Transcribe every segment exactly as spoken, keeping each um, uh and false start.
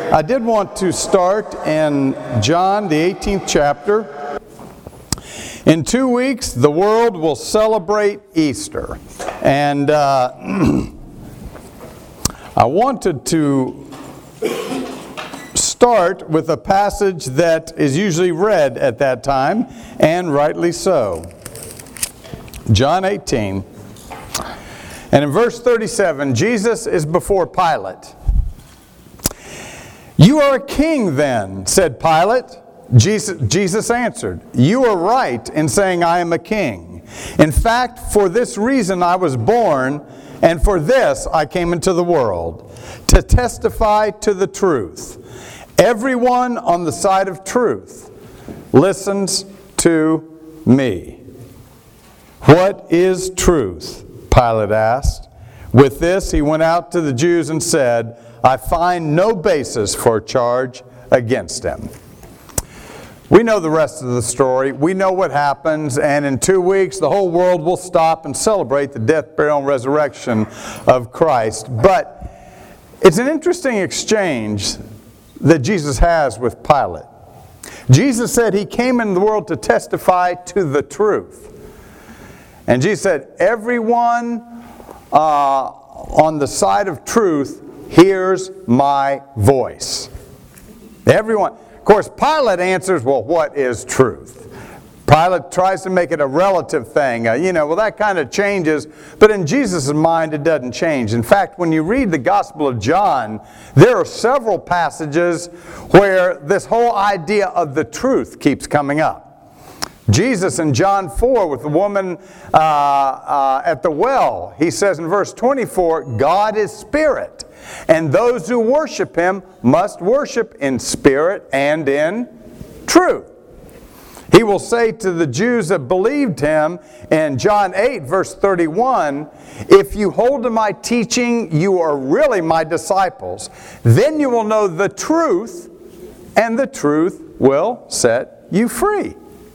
I did want to start in John, the eighteenth chapter. In two weeks, the world will celebrate Easter. And uh, I wanted to start with a passage that is usually read at that time, and rightly so. John eighteen. And in verse thirty-seven, Jesus is before Pilate. "You are a king then," said Pilate. Jesus, Jesus answered, "You are right in saying I am a king. In fact, for this reason I was born, and for this I came into the world, to testify to the truth. Everyone on the side of truth listens to me." "What is truth?" Pilate asked. With this he went out to the Jews and said, "I find no basis for a charge against him." We know the rest of the story. We know what happens, and in two weeks the whole world will stop and celebrate the death, burial, and resurrection of Christ. But it's an interesting exchange that Jesus has with Pilate. Jesus said he came into the world to testify to the truth. And Jesus said, everyone uh, on the side of truth hears my voice. Everyone. Of course, Pilate answers, well, what is truth? Pilate tries to make it a relative thing. Uh, you know, well, that kind of changes. But in Jesus' mind, it doesn't change. In fact, when you read the Gospel of John, there are several passages where this whole idea of the truth keeps coming up. Jesus in John four with the woman uh, uh, at the well, he says in verse twenty-four, God is spirit, and those who worship him must worship in spirit and in truth. He will say to the Jews that believed him in John eight verse thirty-one, if you hold to my teaching, you are really my disciples. Then you will know the truth, and the truth will set you free.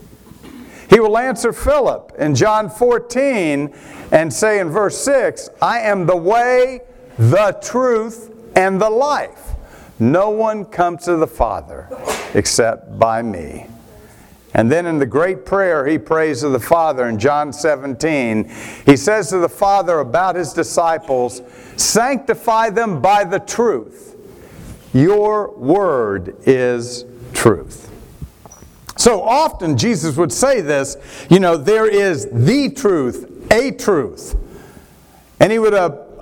He will answer Philip in John fourteen and say in verse six, I am the way, the truth, and the life. No one comes to the Father except by me. And then in the great prayer he prays to the Father in John seventeen, he says to the Father about his disciples, sanctify them by the truth. Your word is truth. So often Jesus would say this, you know, there is the truth, a truth. And he would uh, uh,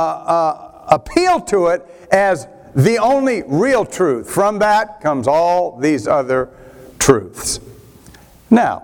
uh, appeal to it as the only real truth. From that comes all these other truths. Now,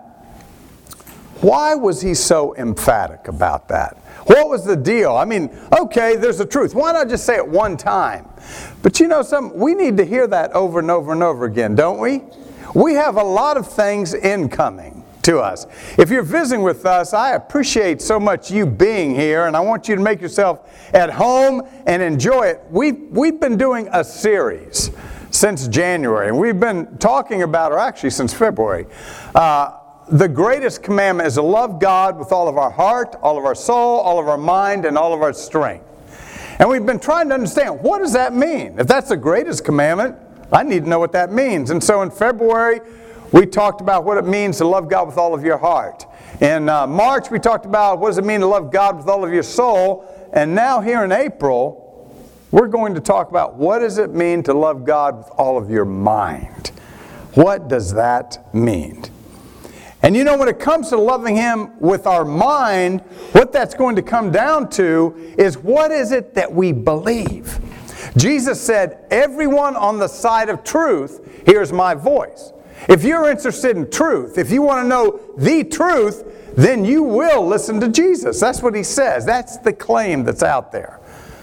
why was he so emphatic about that? What was the deal? I mean, okay, there's the truth. Why not just say it one time? But you know something? We need to hear that over and over and over again, don't we? We have a lot of things incoming to us. If you're visiting with us, I appreciate so much you being here, and I want you to make yourself at home and enjoy it. We've, we've been doing a series since January, and we've been talking about, or actually since February, uh, the greatest commandment is to love God with all of our heart, all of our soul, all of our mind, and all of our strength. And we've been trying to understand, what does that mean? If that's the greatest commandment, I need to know what that means. And so in February, we talked about what it means to love God with all of your heart. In uh, March, we talked about what does it mean to love God with all of your soul. And now here in April, we're going to talk about what does it mean to love God with all of your mind. What does that mean? And you know, when it comes to loving him with our mind, what that's going to come down to is what is it that we believe? Jesus said, everyone on the side of truth hears my voice. If you're interested in truth, if you want to know the truth, then you will listen to Jesus. That's what he says. That's the claim that's out there.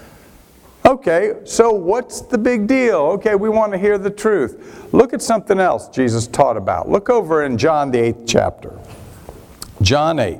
Okay, so what's the big deal? Okay, we want to hear the truth. Look at something else Jesus taught about. Look over in John, the eighth chapter. John eight.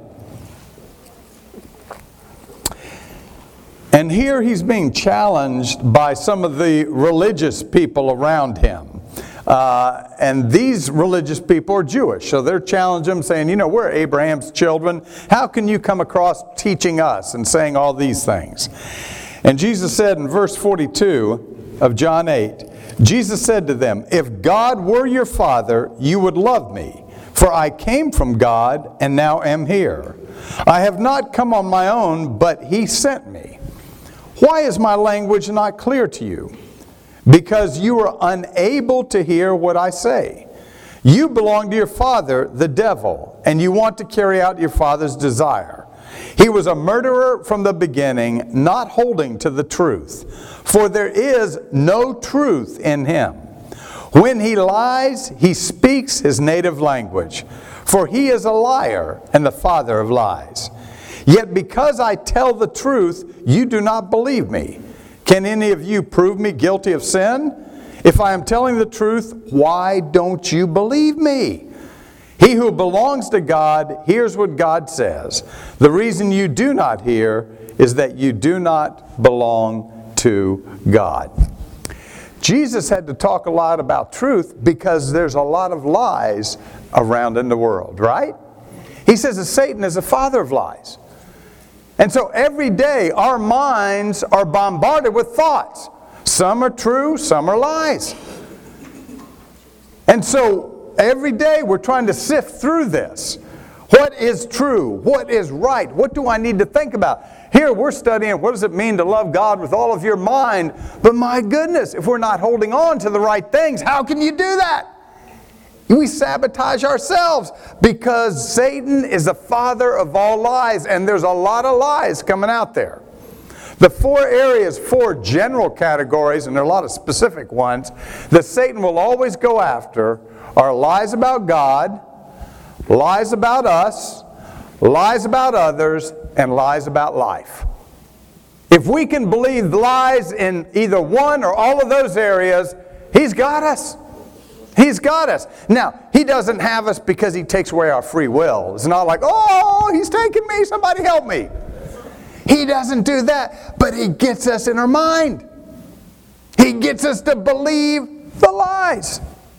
And here he's being challenged by some of the religious people around him. Uh, and these religious people are Jewish, so they're challenging him, saying, you know, we're Abraham's children. How can you come across teaching us and saying all these things? And Jesus said in verse forty-two of John eight, Jesus said to them, "If God were your Father, you would love me, for I came from God and now am here. I have not come on my own, but He sent me. Why is my language not clear to you? Because you are unable to hear what I say. You belong to your father, the devil, and you want to carry out your father's desire. He was a murderer from the beginning, not holding to the truth, for there is no truth in him. When he lies, he speaks his native language, for he is a liar and the father of lies. Yet because I tell the truth, you do not believe me. Can any of you prove me guilty of sin? If I am telling the truth, why don't you believe me? He who belongs to God hears what God says. The reason you do not hear is that you do not belong to God." Jesus had to talk a lot about truth because there's a lot of lies around in the world, right? He says that Satan is the father of lies. And so every day our minds are bombarded with thoughts. Some are true, some are lies. And so every day we're trying to sift through this. What is true? What is right? What do I need to think about? Here we're studying what does it mean to love God with all of your mind. But my goodness, if we're not holding on to the right things, how can you do that? We sabotage ourselves because Satan is the father of all lies, and there's a lot of lies coming out there. The four areas, four general categories, and there are a lot of specific ones, that Satan will always go after are lies about God, lies about us, lies about others, and lies about life. If we can believe lies in either one or all of those areas, he's got us. He's got us. Now, he doesn't have us because he takes away our free will. It's not like, oh, he's taking me, somebody help me. He doesn't do that, but he gets us in our mind. He gets us to believe the lies.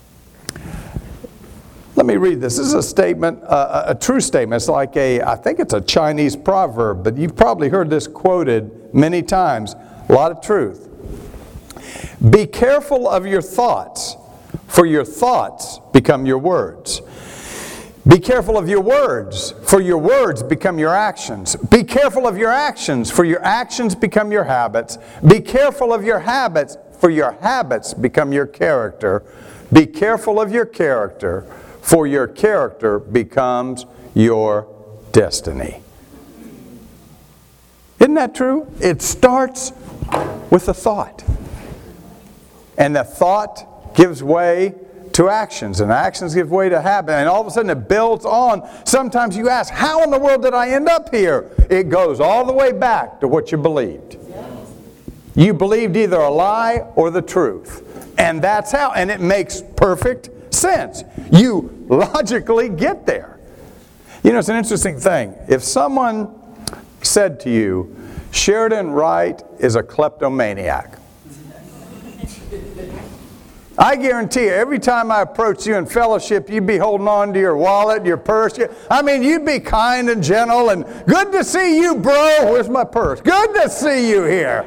Let me read this. This is a statement, uh, a true statement. It's like a, I think it's a Chinese proverb, but you've probably heard this quoted many times. A lot of truth. Be careful of your thoughts, for your thoughts become your words. Be careful of your words, for your words become your actions. Be careful of your actions, for your actions become your habits. Be careful of your habits, for your habits become your character. Be careful of your character, for your character becomes your destiny. Isn't that true? It starts with a thought. And the thought gives way to actions, and actions give way to habit, and all of a sudden it builds on. Sometimes you ask, how in the world did I end up here? It goes all the way back to what you believed. You believed either a lie or the truth. And that's how, and it makes perfect sense. You logically get there. You know, it's an interesting thing. If someone said to you, Sheridan Wright is a kleptomaniac, I guarantee you, every time I approach you in fellowship, you'd be holding on to your wallet, your purse. I mean, you'd be kind and gentle and, good to see you, bro. Where's my purse? Good to see you here.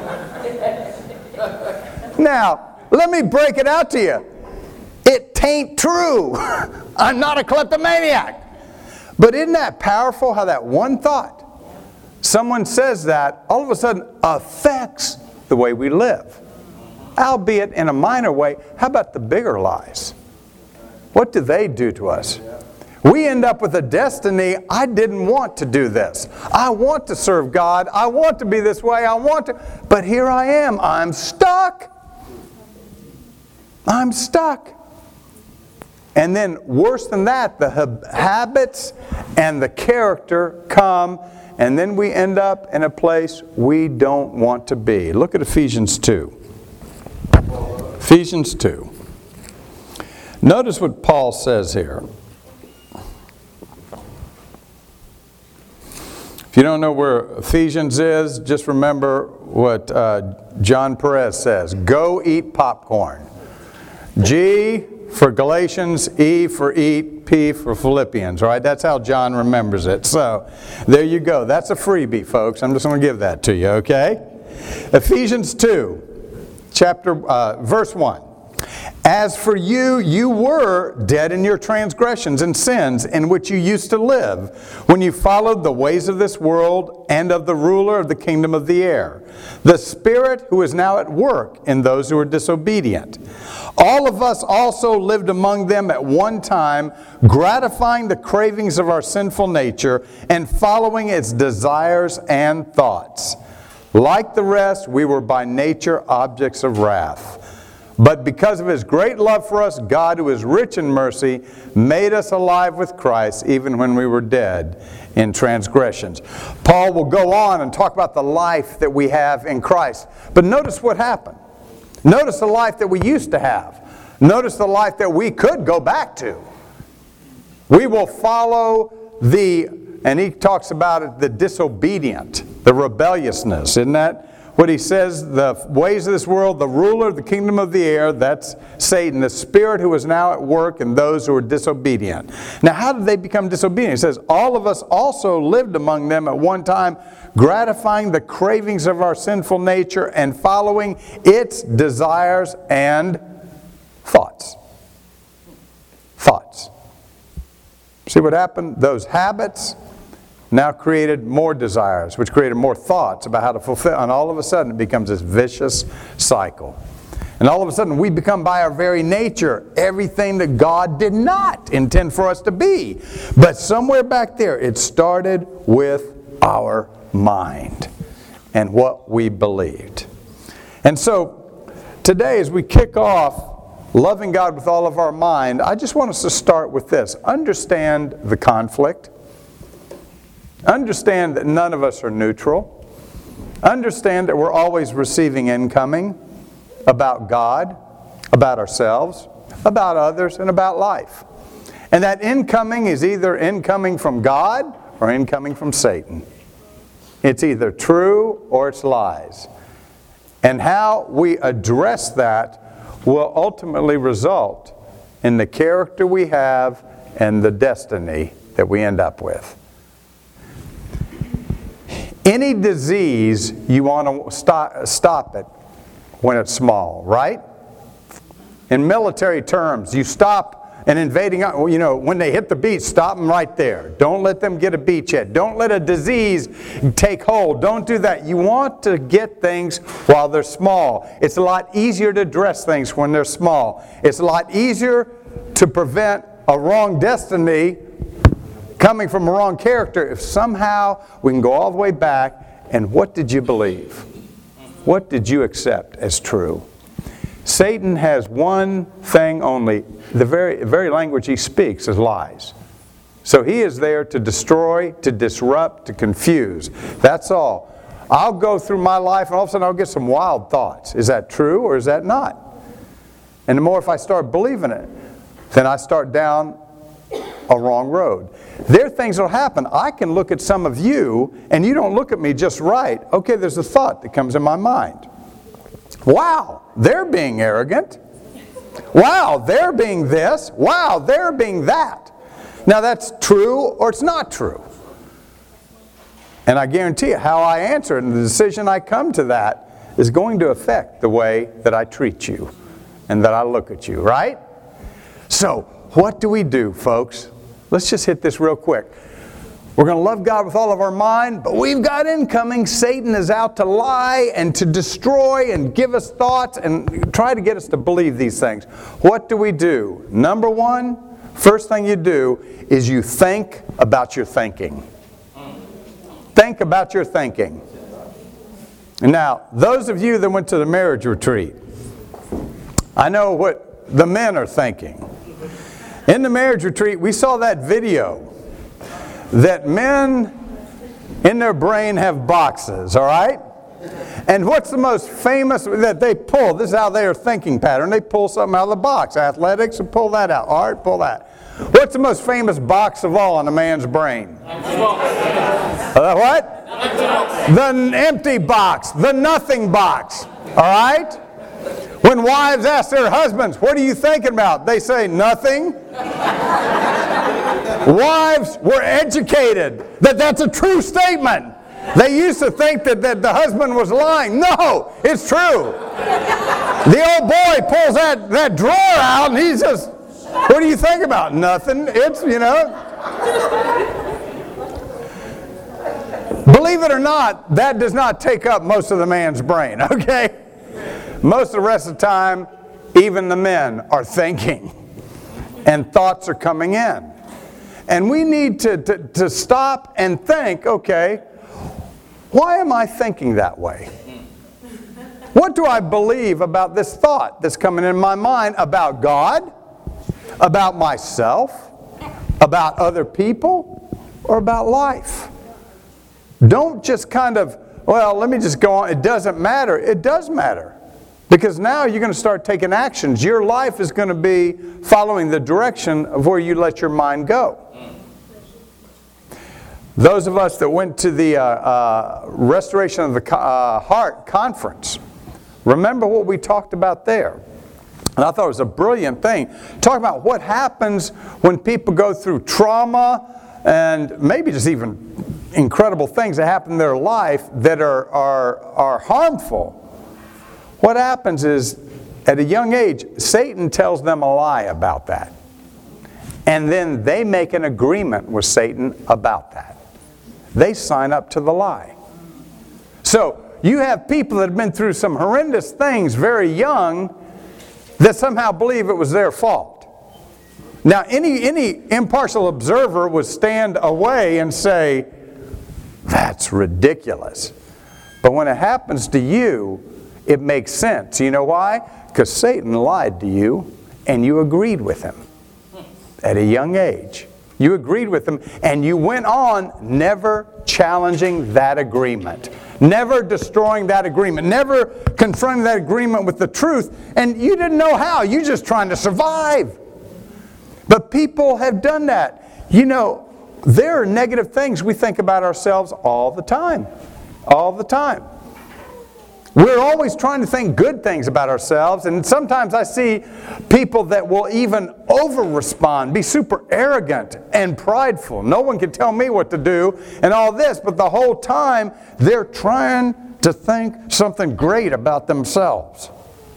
Now, let me break it out to you. It tain't true. I'm not a kleptomaniac. But isn't that powerful how that one thought, someone says that, all of a sudden affects the way we live? Albeit in a minor way. How about the bigger lies? What do they do to us? We end up with a destiny. I didn't want to do this. I want to serve God. I want to be this way. I want to. But here I am. I'm stuck. I'm stuck. And then worse than that, the hab- habits and the character come, and then we end up in a place we don't want to be. Look at Ephesians two. Ephesians two. Notice what Paul says here. If you don't know where Ephesians is, just remember what uh, John Perez says. Go eat popcorn. G for Galatians, E for eat, P for Philippians, right? That's how John remembers it. So, there you go. That's a freebie, folks. I'm just going to give that to you, okay? Ephesians two. chapter, uh, verse one. As for you, you were dead in your transgressions and sins in which you used to live, when you followed the ways of this world and of the ruler of the kingdom of the air, the Spirit who is now at work in those who are disobedient. All of us also lived among them at one time, gratifying the cravings of our sinful nature and following its desires and thoughts. Like the rest, we were by nature objects of wrath. But because of His great love for us, God, who is rich in mercy, made us alive with Christ even when we were dead in transgressions. Paul will go on and talk about the life that we have in Christ. But notice what happened. Notice the life that we used to have. Notice the life that we could go back to. We will follow the, and he talks about it, the disobedient, the rebelliousness. Isn't that what he says? The ways of this world, the ruler of the kingdom of the air, that's Satan, the spirit who is now at work in those who are disobedient. Now, how did they become disobedient? He says, all of us also lived among them at one time, gratifying the cravings of our sinful nature and following its desires and thoughts. Thoughts. See what happened? Those habits now created more desires, which created more thoughts about how to fulfill. And all of a sudden it becomes this vicious cycle. And all of a sudden we become by our very nature everything that God did not intend for us to be. But somewhere back there it started with our mind and what we believed. And so today as we kick off loving God with all of our mind, I just want us to start with this. Understand the conflict. Understand that none of us are neutral. Understand that we're always receiving incoming about God, about ourselves, about others, and about life. And that incoming is either incoming from God or incoming from Satan. It's either true or it's lies. And how we address that will ultimately result in the character we have and the destiny that we end up with. Any disease, you want to stop, stop it when it's small, right? In military terms, you stop an invading, you know, when they hit the beach, stop them right there. Don't let them get a beachhead. Don't let a disease take hold. Don't do that. You want to get things while they're small. It's a lot easier to address things when they're small. It's a lot easier to prevent a wrong destiny coming from a wrong character if somehow we can go all the way back and what did you believe? What did you accept as true? Satan has one thing only. The very, very language he speaks is lies. So he is there to destroy, to disrupt, to confuse. That's all. I'll go through my life and all of a sudden I'll get some wild thoughts. Is that true or is that not? And the more if I start believing it, then I start down a wrong road. There are things that will happen. I can look at some of you and you don't look at me just right. Okay, there's a thought that comes in my mind. Wow, they're being arrogant. Wow, they're being this. Wow, they're being that. Now that's true or it's not true. And I guarantee you how I answer it and the decision I come to that is going to affect the way that I treat you and that I look at you, right? So, what do we do, folks? Let's just hit this real quick. We're going to love God with all of our mind, but we've got incoming. Satan is out to lie and to destroy and give us thoughts and try to get us to believe these things. What do we do? Number one, first thing you do is you think about your thinking. Think about your thinking. Now, those of you that went to the marriage retreat, I know what the men are thinking. In the marriage retreat, we saw that video that men in their brain have boxes, all right? And what's the most famous that they pull? This is how their thinking pattern. They pull something out of the box. Athletics, and pull that out. Art, pull that. What's the most famous box of all in a man's brain? Uh, what? The empty box. The nothing box. All right? When wives ask their husbands, what are you thinking about? They say, nothing. Wives were educated that that's a true statement. They used to think that, that the husband was lying. No, it's true. The old boy pulls that, that drawer out and he's just, what do you think about? Nothing. It's, you know. Believe it or not, that does not take up most of the man's brain, okay? Most of the rest of the time, even the men are thinking. And thoughts are coming in. And we need to, to, to stop and think, okay, why am I thinking that way? What do I believe about this thought that's coming in my mind about God, about myself, about other people, or about life? Don't just kind of, well, let me just go on. It doesn't matter. It does matter. Because now you're going to start taking actions. Your life is going to be following the direction of where you let your mind go. Those of us that went to the uh, uh, Restoration of the uh, Heart conference, remember what we talked about there. And I thought it was a brilliant thing. Talk about what happens when people go through trauma and maybe just even incredible things that happen in their life that are, are, are harmful. What happens is, at a young age, Satan tells them a lie about that. And then they make an agreement with Satan about that. They sign up to the lie. So, you have people that have been through some horrendous things very young that somehow believe it was their fault. Now, any, any impartial observer would stand away and say, that's ridiculous. But when it happens to you, it makes sense. You know why? Because Satan lied to you and you agreed with him at a young age. You agreed with him and you went on never challenging that agreement. Never destroying that agreement. Never confronting that agreement with the truth. And you didn't know how. You're just trying to survive. But people have done that. You know, there are negative things we think about ourselves all the time. All the time. We're always trying to think good things about ourselves, and sometimes I see people that will even over-respond, be super arrogant and prideful. No one can tell me what to do and all this, but the whole time they're trying to think something great about themselves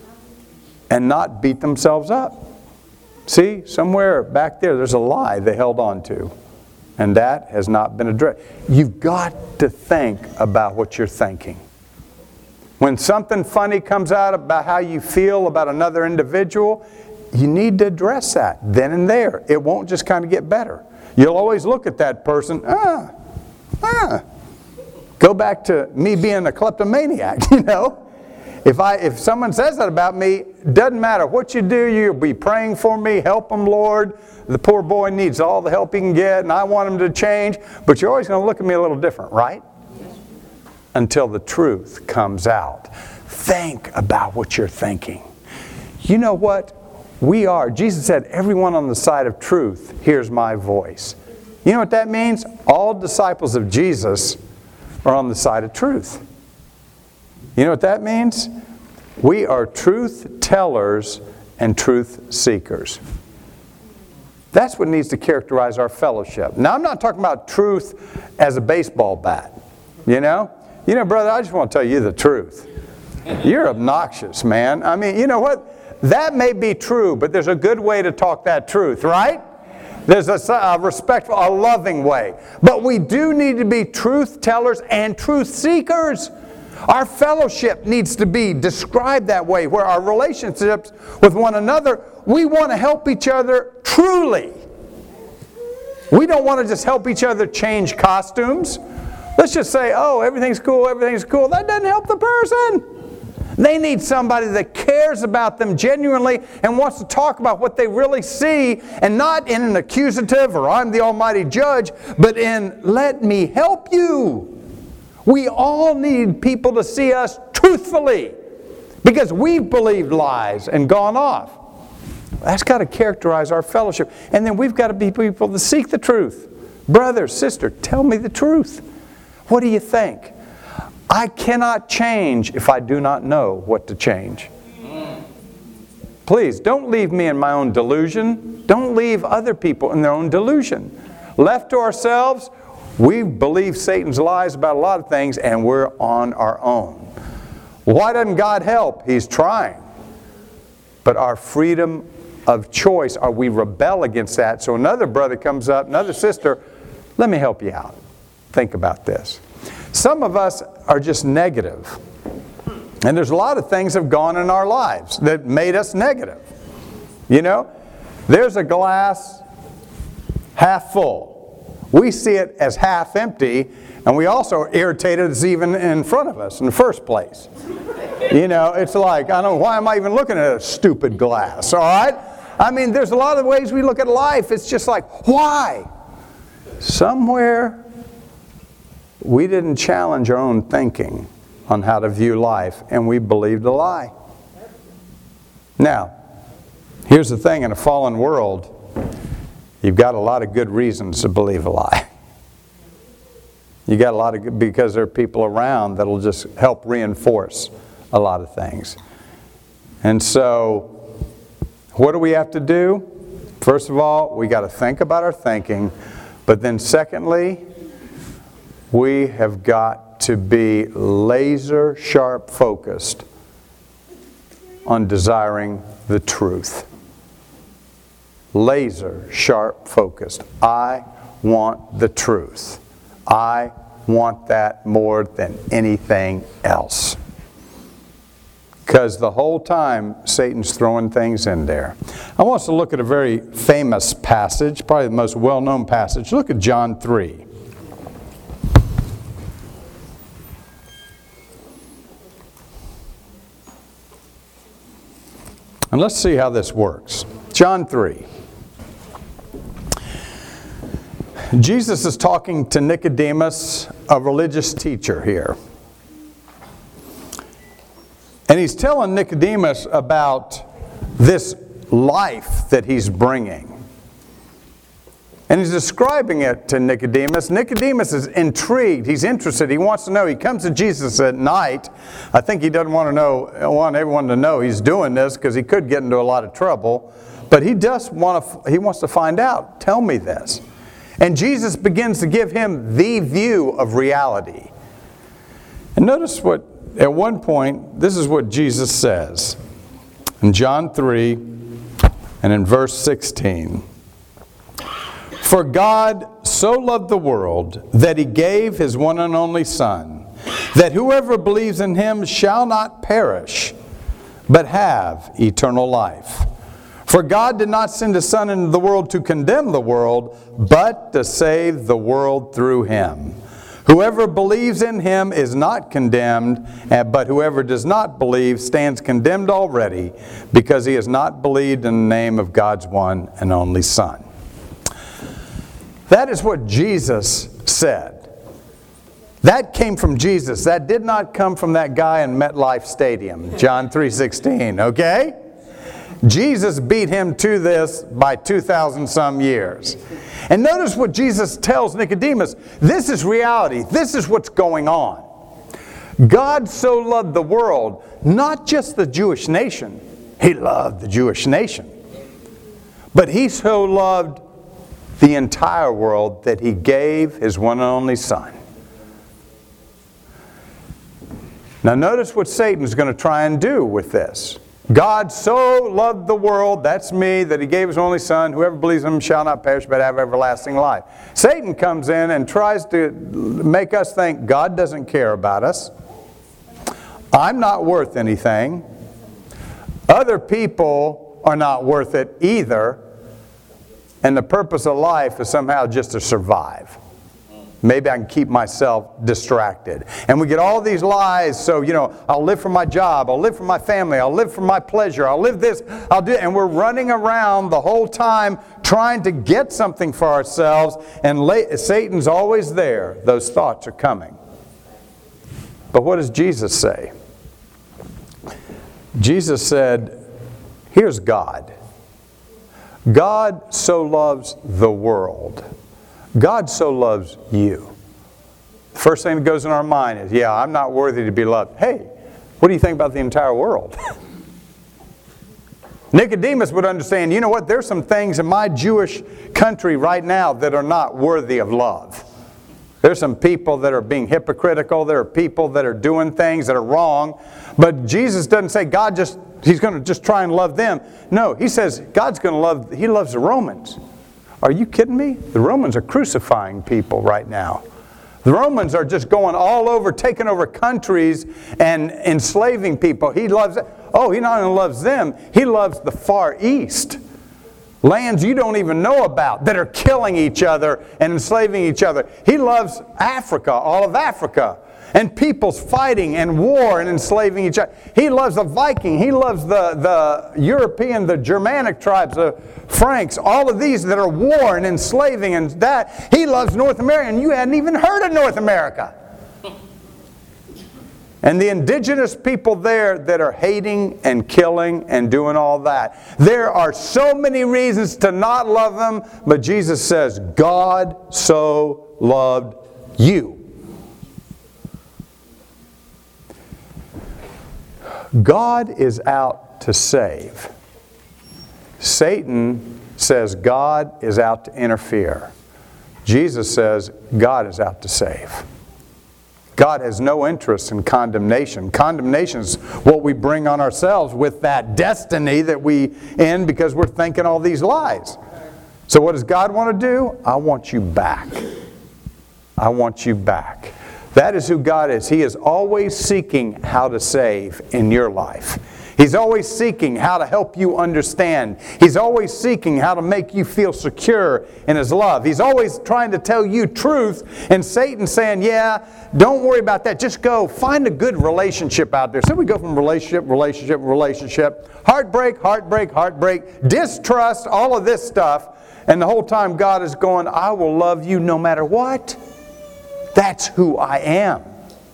and not beat themselves up. See, somewhere back there, there's a lie they held on to, and that has not been addressed. You've got to think about what you're thinking. When something funny comes out about how you feel about another individual, you need to address that then and there. It won't just kind of get better. You'll always look at that person, ah, ah. Go back to me being a kleptomaniac, you know. If I, if someone says that about me, doesn't matter what you do, you'll be praying for me, help him, Lord. The poor boy needs all the help he can get, and I want him to change. But you're always going to look at me a little different, right? Until the truth comes out. Think about what you're thinking. You know what? We are. Jesus said, everyone on the side of truth hears my voice. You know what that means? All disciples of Jesus are on the side of truth. You know what that means? We are truth tellers and truth seekers. That's what needs to characterize our fellowship. Now, I'm not talking about truth as a baseball bat. You know? You know, brother, I just want to tell you the truth. You're obnoxious, man. I mean, you know what? That may be true, but there's a good way to talk that truth, right? There's a, a respectful, a loving way. But we do need to be truth tellers and truth seekers. Our fellowship needs to be described that way, where our relationships with one another, we want to help each other truly. We don't want to just help each other change costumes. Let's just say, oh, everything's cool, everything's cool. That doesn't help the person. They need somebody that cares about them genuinely and wants to talk about what they really see, and not in an accusative or I'm the almighty judge, but in let me help you. We all need people to see us truthfully because we've believed lies and gone off. That's got to characterize our fellowship. And then we've got to be people that seek the truth. Brother, sister, tell me the truth. What do you think? I cannot change if I do not know what to change. Please, don't leave me in my own delusion. Don't leave other people in their own delusion. Left to ourselves, We believe Satan's lies about a lot of things, and we're on our own. Why doesn't God help? He's trying. But our freedom of choice, or we rebel against that. So another brother comes up, another sister, let me help you out. Think about this. Some of us are just negative. And there's a lot of things that have gone in our lives that made us negative. You know, there's a glass half full. We see it as half empty, and we also are irritated it's even in front of us in the first place. You know, it's like, I don't know, why am I even looking at a stupid glass, all right? I mean, there's a lot of ways we look at life. It's just like, why? Somewhere we didn't challenge our own thinking on how to view life, and we believed a lie. Now, here's the thing, in a fallen world, you've got a lot of good reasons to believe a lie. You got a lot of good, because there are people around that'll just help reinforce a lot of things. And so, what do we have to do? First of all, we got to think about our thinking. But then secondly, we have got to be laser sharp focused on desiring the truth. Laser sharp focused. I want the truth. I want that more than anything else. Because the whole time Satan's throwing things in there. I want us to look at a very famous passage, probably the most well-known passage. Look at John three. And let's see how this works. John three. Jesus is talking to Nicodemus, a religious teacher here. And he's telling Nicodemus about this life that he's bringing. And he's describing it to Nicodemus. Nicodemus is intrigued. He's interested. He wants to know. He comes to Jesus at night. I think he doesn't want to know, want everyone to know he's doing this because he could get into a lot of trouble. But he does want to, he wants to find out. Tell me this. And Jesus begins to give him the view of reality. And notice what, at one point, this is what Jesus says. In John three and in verse sixteen. For God so loved the world that He gave His one and only Son, that whoever believes in Him shall not perish, but have eternal life. For God did not send His Son into the world to condemn the world, but to save the world through Him. Whoever believes in Him is not condemned, but whoever does not believe stands condemned already, because he has not believed in the name of God's one and only Son. That is what Jesus said. That came from Jesus. That did not come from that guy in MetLife Stadium, John three sixteen, okay? Jesus beat him to this by two thousand some years. And notice what Jesus tells Nicodemus. This is reality. This is what's going on. God so loved the world, not just the Jewish nation. He loved the Jewish nation. But He so loved the entire world that He gave His one and only Son. Now notice what Satan's going to try and do with this. God so loved the world, that's me, that He gave His only Son. Whoever believes in Him shall not perish but have everlasting life. Satan comes in and tries to make us think God doesn't care about us. I'm not worth anything. Other people are not worth it either. And the purpose of life is somehow just to survive. Maybe I can keep myself distracted. And we get all these lies, so, you know, I'll live for my job, I'll live for my family, I'll live for my pleasure, I'll live this, I'll do it. And we're running around the whole time trying to get something for ourselves, and la- Satan's always there. Those thoughts are coming. But what does Jesus say? Jesus said, here's God. God so loves the world. God so loves you. The first thing that goes in our mind is, yeah, I'm not worthy to be loved. Hey, what do you think about the entire world? Nicodemus would understand, you know what, there's some things in my Jewish country right now that are not worthy of love. There's some people that are being hypocritical. There are people that are doing things that are wrong. But Jesus doesn't say God just, He's going to just try and love them. No, He says God's going to love, He loves the Romans. Are you kidding me? The Romans are crucifying people right now. The Romans are just going all over, taking over countries and enslaving people. He loves, oh, He not only loves them, He loves the Far East. Lands you don't even know about that are killing each other and enslaving each other. He loves Africa, all of Africa. And peoples fighting and war and enslaving each other. He loves the Viking. He loves the, the European, the Germanic tribes, the Franks, all of these that are war and enslaving and that. He loves North America, and you hadn't even heard of North America. And the indigenous people there that are hating and killing and doing all that. There are so many reasons to not love them, but Jesus says, God so loved you. God is out to save. Satan says God is out to interfere. Jesus says God is out to save. God has no interest in condemnation. Condemnation is what we bring on ourselves with that destiny that we end because we're thinking all these lies. So what does God want to do? I want you back. I want you back. That is who God is. He is always seeking how to save in your life. He's always seeking how to help you understand. He's always seeking how to make you feel secure in His love. He's always trying to tell you truth. And Satan's saying, yeah, don't worry about that. Just go find a good relationship out there. So we go from relationship, relationship, relationship, heartbreak, heartbreak, heartbreak, distrust, all of this stuff. And the whole time God is going, I will love you no matter what. That's who I am.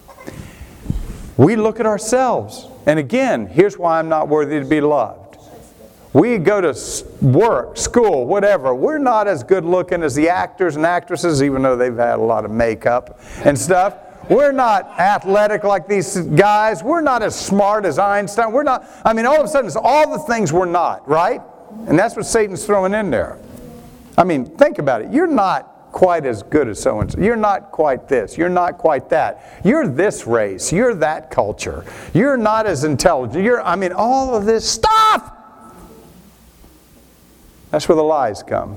We look at ourselves. And again, here's why I'm not worthy to be loved. We go to work, school, whatever. We're not as good looking as the actors and actresses, even though they've had a lot of makeup and stuff. We're not athletic like these guys. We're not as smart as Einstein. We're not, I mean, all of a sudden, it's all the things we're not, right? And that's what Satan's throwing in there. I mean, think about it. You're not quite as good as so-and-so. You're not quite this. You're not quite that. You're this race. You're that culture. You're not as intelligent. You're, I mean, all of this stuff. That's where the lies come.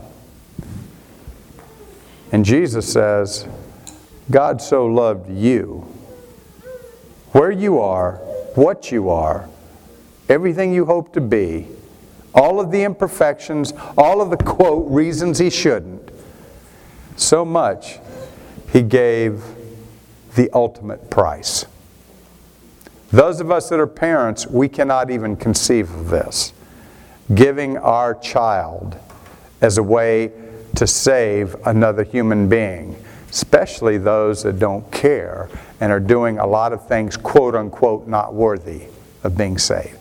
And Jesus says, God so loved you. Where you are, what you are, everything you hope to be, all of the imperfections, all of the, quote, reasons He shouldn't, so much, He gave the ultimate price. Those of us that are parents, we cannot even conceive of this. Giving our child as a way to save another human being, especially those that don't care and are doing a lot of things, quote unquote, not worthy of being saved.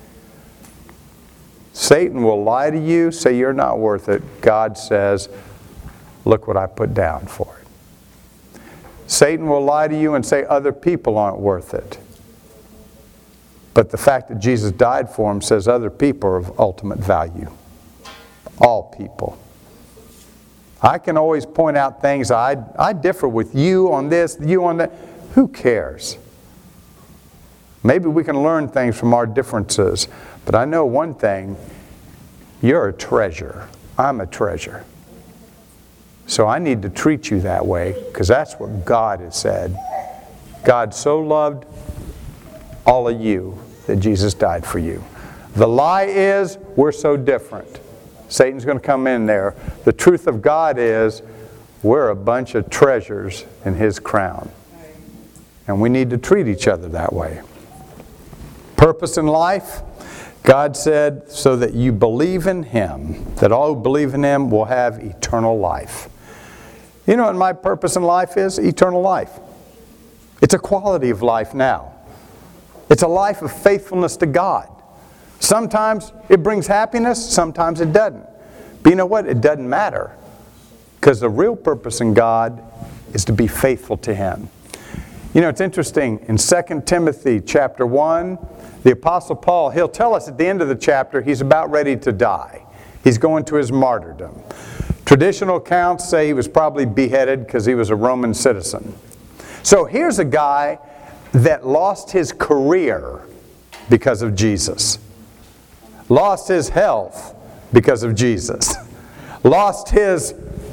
Satan will lie to you, say you're not worth it. God says, look what I put down for it. Satan will lie to you and say other people aren't worth it. But the fact that Jesus died for him says other people are of ultimate value. All people. I can always point out things. I, I differ with you on this, you on that. Who cares? Maybe we can learn things from our differences. But I know one thing. You're a treasure. I'm a treasure. So I need to treat you that way because that's what God has said. God so loved all of you that Jesus died for you. The lie is we're so different. Satan's going to come in there. The truth of God is we're a bunch of treasures in His crown. And we need to treat each other that way. Purpose in life, God said, so that you believe in Him, that all who believe in Him will have eternal life. You know what my purpose in life is? Eternal life. It's a quality of life now. It's a life of faithfulness to God. Sometimes it brings happiness, sometimes it doesn't. But you know what? It doesn't matter. Because the real purpose in God is to be faithful to Him. You know, it's interesting. In Second Timothy chapter one, the Apostle Paul, he'll tell us at the end of the chapter, he's about ready to die. He's going to his martyrdom. Traditional accounts say he was probably beheaded because he was a Roman citizen. So here's a guy that lost his career because of Jesus. Lost his health because of Jesus. Lost his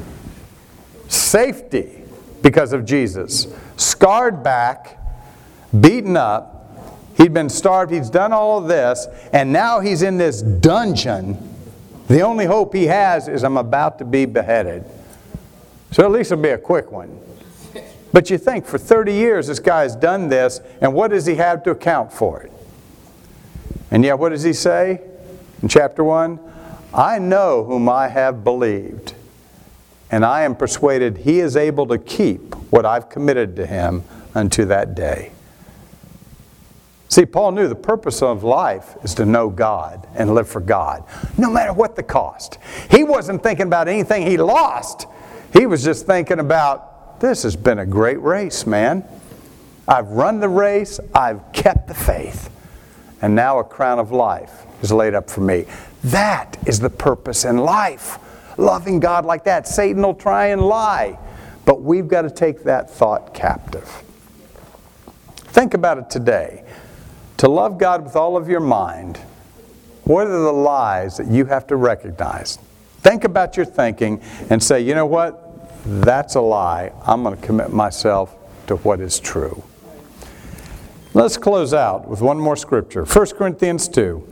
safety because of Jesus. Scarred back, beaten up. He'd been starved. He's done all of this. And now he's in this dungeon. The only hope he has is, I'm about to be beheaded. So at least it'll be a quick one. But you think, for thirty years this guy has done this, and what does he have to account for it? And yet what does he say in chapter one? I know whom I have believed, and I am persuaded he is able to keep what I've committed to him unto that day. See, Paul knew the purpose of life is to know God and live for God, no matter what the cost. He wasn't thinking about anything he lost. He was just thinking about, this has been a great race, man. I've run the race, I've kept the faith, and now a crown of life is laid up for me. That is the purpose in life. Loving God like that. Satan will try and lie, but we've got to take that thought captive. Think about it today. To love God with all of your mind, what are the lies that you have to recognize? Think about your thinking and say, you know what? That's a lie. I'm going to commit myself to what is true. Let's close out with one more scripture. First Corinthians two.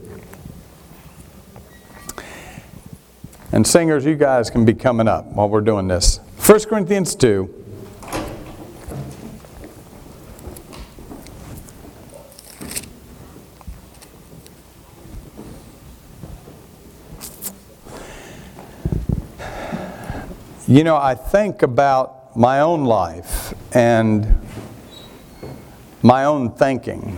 And singers, you guys can be coming up while we're doing this. First Corinthians two. You know, I think about my own life and my own thinking.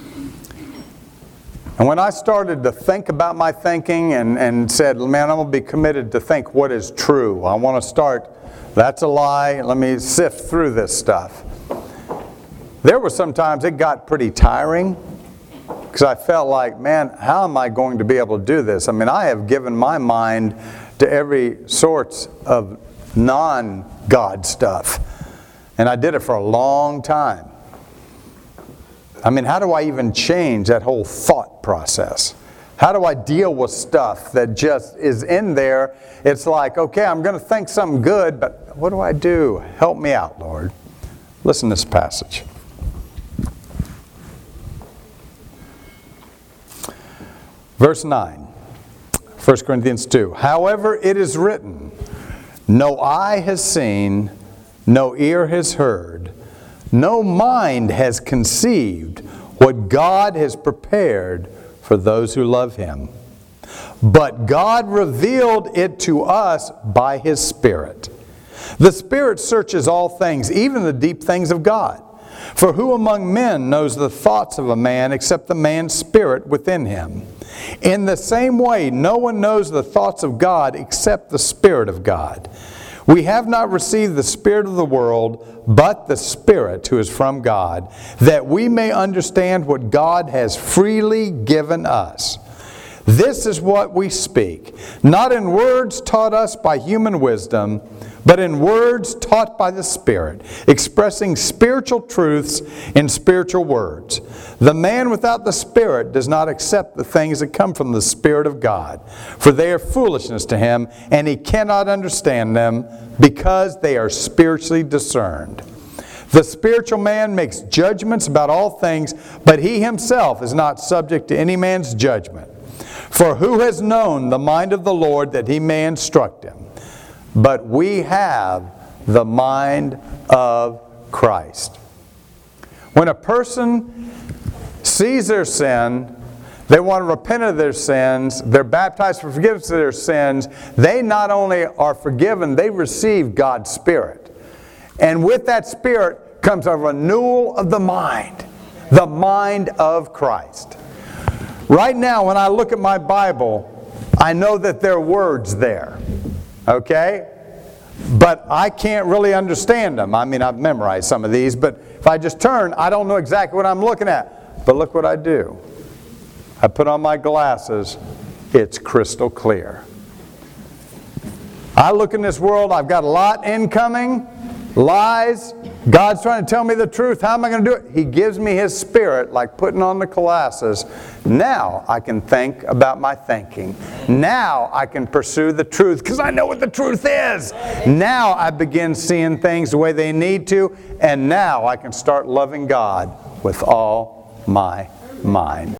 And when I started to think about my thinking and, and said, man, I'm going to be committed to think what is true. I want to start, that's a lie, let me sift through this stuff. There were some times it got pretty tiring because I felt like, man, how am I going to be able to do this? I mean, I have given my mind to every sorts of non-God stuff. And I did it for a long time. I mean, how do I even change that whole thought process? How do I deal with stuff that just is in there? It's like, okay, I'm going to think something good, but what do I do? Help me out, Lord. Listen to this passage. Verse nine, First Corinthians two. However, it is written, no eye has seen, no ear has heard, no mind has conceived what God has prepared for those who love Him. But God revealed it to us by His Spirit. The Spirit searches all things, even the deep things of God. For who among men knows the thoughts of a man except the man's spirit within him? In the same way, no one knows the thoughts of God except the Spirit of God. We have not received the spirit of the world, but the Spirit who is from God, that we may understand what God has freely given us. This is what we speak, not in words taught us by human wisdom, but in words taught by the Spirit, expressing spiritual truths in spiritual words. The man without the Spirit does not accept the things that come from the Spirit of God, for they are foolishness to him, and he cannot understand them, because they are spiritually discerned. The spiritual man makes judgments about all things, but he himself is not subject to any man's judgment. For who has known the mind of the Lord that he may instruct him? But we have the mind of Christ. When a person sees their sin, they want to repent of their sins, they're baptized for forgiveness of their sins, they not only are forgiven, they receive God's Spirit. And with that Spirit comes a renewal of the mind, the mind of Christ. Right now, when I look at my Bible, I know that there are words there. Okay? But I can't really understand them. I mean, I've memorized some of these, but if I just turn, I don't know exactly what I'm looking at. But look what I do. I put on my glasses. It's crystal clear. I look in this world, I've got a lot incoming, lies. God's trying to tell me the truth. How am I going to do it? He gives me His Spirit, like putting on the glasses. Now I can think about my thinking. Now I can pursue the truth because I know what the truth is. Now I begin seeing things the way they need to. And now I can start loving God with all my mind.